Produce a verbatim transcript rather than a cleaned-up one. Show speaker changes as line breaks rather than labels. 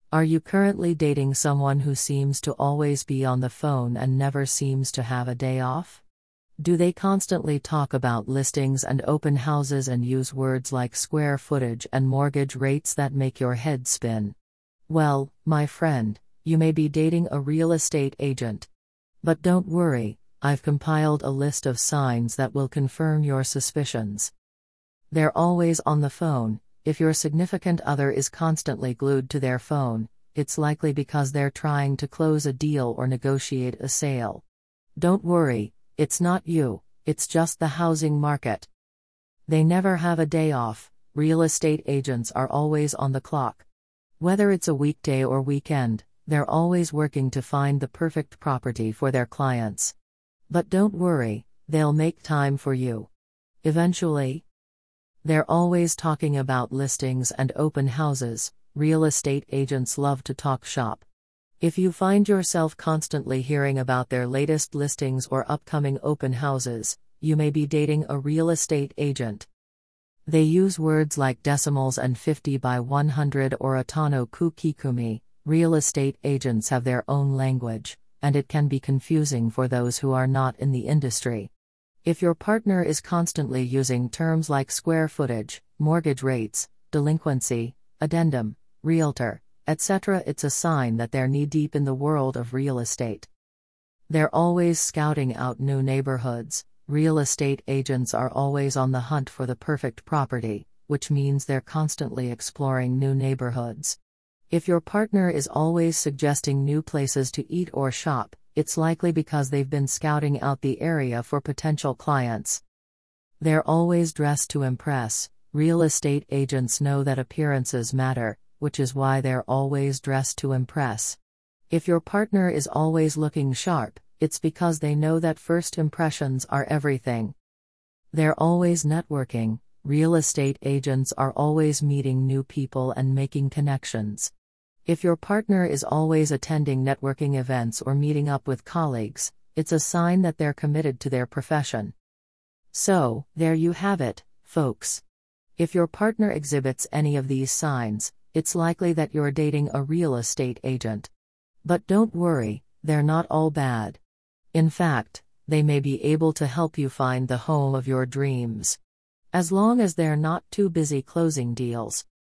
Are you currently dating someone who seems to always be on the phone and never seems to have a day off? Do they constantly talk about listings and open houses and use words like square footage and mortgage rates that make your head spin? Well, my friend, you may be dating a real estate agent. But don't worry, I've compiled a list of signs that will confirm your suspicions. They're always on the phone. If your significant other is constantly glued to their phone, it's likely because they're trying to close a deal or negotiate a sale. Don't worry, it's not you, it's just the housing market. They never have a day off. Real estate agents are always on the clock. Whether it's a weekday or weekend, they're always working to find the perfect property for their clients. But don't worry, they'll make time for you. Eventually. They're always talking about listings and open houses. Real estate agents love to talk shop. If you find yourself constantly hearing about their latest listings or upcoming open houses, you may be dating a real estate agent. They use words like decimals and fifty by one hundred or atano ku kikumi. Real estate agents have their own language, and it can be confusing for those who are not in the industry. If your partner is constantly using terms like square footage, mortgage rates, delinquency, addendum, realtor, et cetera, it's a sign that they're knee-deep in the world of real estate. They're always scouting out new neighborhoods. Real estate agents are always on the hunt for the perfect property, which means they're constantly exploring new neighborhoods. If your partner is always suggesting new places to eat or shop, it's likely because they've been scouting out the area for potential clients. They're always dressed to impress. Real estate agents know that appearances matter, which is why they're always dressed to impress. If your partner is always looking sharp, it's because they know that first impressions are everything. They're always networking. Real estate agents are always meeting new people and making connections. If your partner is always attending networking events or meeting up with colleagues, it's a sign that they're committed to their profession. So, there you have it, folks. If your partner exhibits any of these signs, it's likely that you're dating a real estate agent. But don't worry, they're not all bad. In fact, they may be able to help you find the home of your dreams. As long as they're not too busy closing deals.